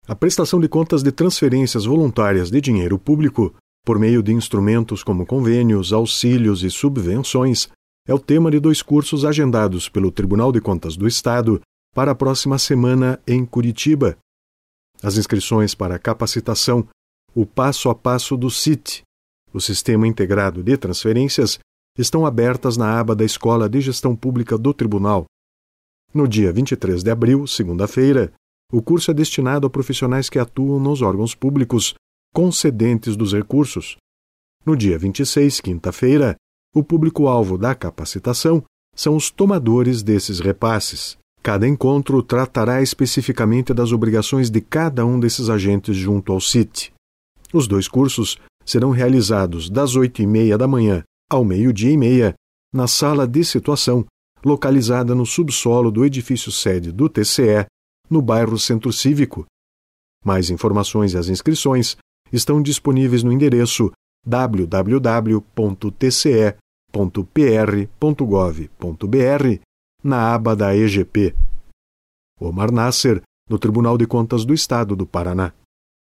A prestação de contas de transferências voluntárias de dinheiro público, por meio de instrumentos como convênios, auxílios e subvenções, é o tema de 2 cursos agendados pelo Tribunal de Contas do Estado para a próxima semana em Curitiba. As inscrições para a capacitação, o passo a passo do CIT, o Sistema Integrado de Transferências, estão abertas na aba da Escola de Gestão Pública do Tribunal. No dia 23 de abril, segunda-feira, o curso é destinado a profissionais que atuam nos órgãos públicos, concedentes dos recursos. No dia 26, quinta-feira, o público-alvo da capacitação são os tomadores desses repasses. Cada encontro tratará especificamente das obrigações de cada um desses agentes junto ao CIT. Os 2 cursos serão realizados das 8h30 da manhã ao 12h30, na sala de situação, localizada no subsolo do edifício sede do TCE, no bairro Centro Cívico. Mais informações e as inscrições estão disponíveis no endereço www.tce.pr.gov.br, na aba da EGP. Omar Nasser, do Tribunal de Contas do Estado do Paraná.